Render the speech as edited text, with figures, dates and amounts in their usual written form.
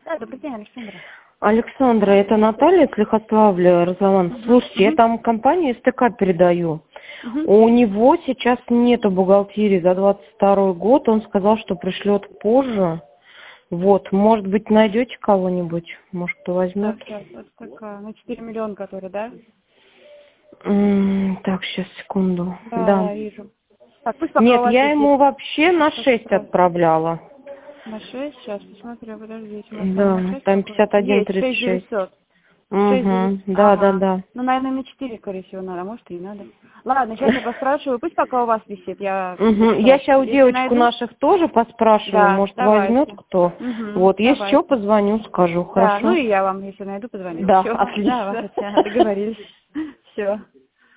Да, добрый день, Александра. Александра, это Наталья из Лихославля, Розалан. Слушайте, я там компанию СТК передаю. У него сейчас нету бухгалтерии за 22 год. Он сказал, что пришлет позже. Вот, может быть, найдете кого-нибудь? Может, кто возьмет? Так, сейчас, СТК, на 4 миллиона, который, да? Так, сейчас, секунду. Да, вижу. Так, пусть пока Нет, у вас я висит. ему вообще на 6 отправляла. На 6, сейчас посмотрю, подождите. У нас там Да, на 6 там какой? Есть, 51,36. 6900. 6900. Угу, да, да, Ага. да. Ну, наверное, на 4, скорее всего, надо. Может, и не надо. Ладно, сейчас я поспрашиваю. Пусть пока у вас висит. Я Я сейчас у если девочку найду... наших тоже поспрашиваю, Да, может, возьмет давайте. кто. Вот, если Давайте. что, позвоню, скажу, Да, ну хорошо? и я вам, если найду, позвоню. Да, Все, отлично. давайте, договорились. Все.